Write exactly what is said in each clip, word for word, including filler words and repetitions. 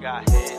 got hit.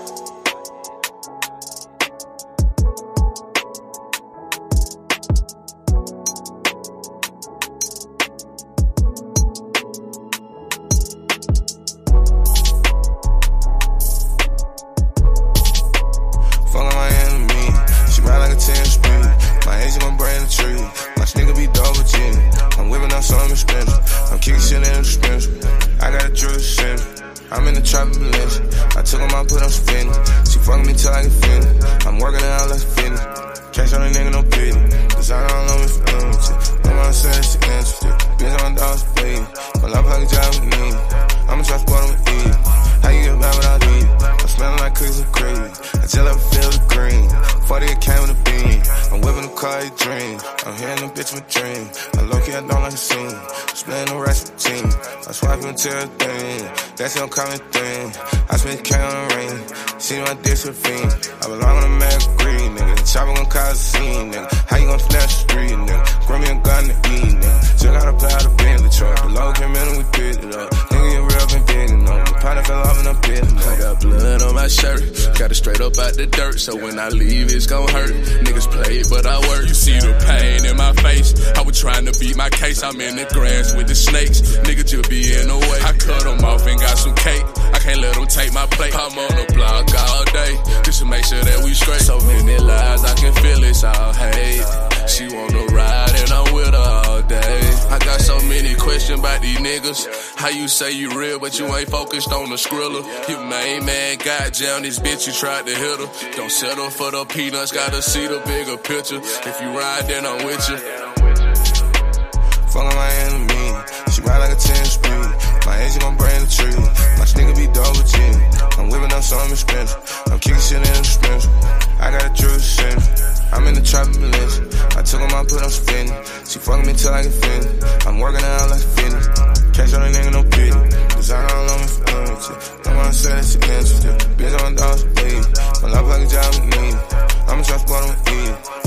Fuckin' my enemy, she ride like a ten speed. My agent gon' bring the tree. My nigga be double G. I'm whipping up something expensive. I'm kicking shit in the dispenser. I got a drill shit. I'm in the trap of Valencia. I took him out, put on some fitness. She fucking me till I get finished. I'm working it out like fitness. Cash on a nigga, no pity. Cause I don't know me for anything. No one said she interested. Bitch on dogs, please. My love pocket job with me. I'm a trap sport with E. How you get back without eating? I'm smelling like cookies and cream. I tell her feel the green. forty it came with a beam. I'm whipping the car, you dream. I'm hearing the bitch with dream. I low key, I don't like a scene. Splitting the rest of the team. I swipe into a thing. That's how I'm coming thing. I spent K on the ring. See my dish with fiend. I belong on a man green, nigga. Chopper gon' cause a scene, nigga. How you gon' snatch the street, nigga? Bring me a gun to eat, nigga. Just gotta play out the Bentley truck. The low came in and we picked it up. Nigga get real been big enough. The powder fell off in a pit. I got blood on my shirt. Got it straight up out the dirt. So when I leave, it's gon' hurt. Niggas play, but I work. You see the pain in my face. I was trying to beat my case. I'm in the grass with the snakes. Nigga just be in the way. I cut them off and got some cake. I can't let them take my plate. I'm on the block all day, just to make sure that we straight. So many lies, I can feel it's all hate. She wanna ride and I'm with her all day. I got so many questions about these niggas. How you say you real, but you ain't focused on the skriller? You main man got jammed, this bitch, you tried to hit her. Don't settle for the peanuts, gotta see the bigger picture. If you ride, then I'm with you. Fuckin' my enemy, she ride like a ten speed. My agent gon' bring the tree. My nigga be double G. I'm whipping up something expensive. I'm kicking shit in the dispenser. I got a drill shit. I'm in the trap of Valencia. I took him out, put on some fitness. She fucking me till I get finished. I'm working it out like fitness. Cash on a nigga, no pity. Cause I don't know me for anything. No one said that she interested. Bitch on dogs, please. My love pocket job with me. I'm a trap sport with E.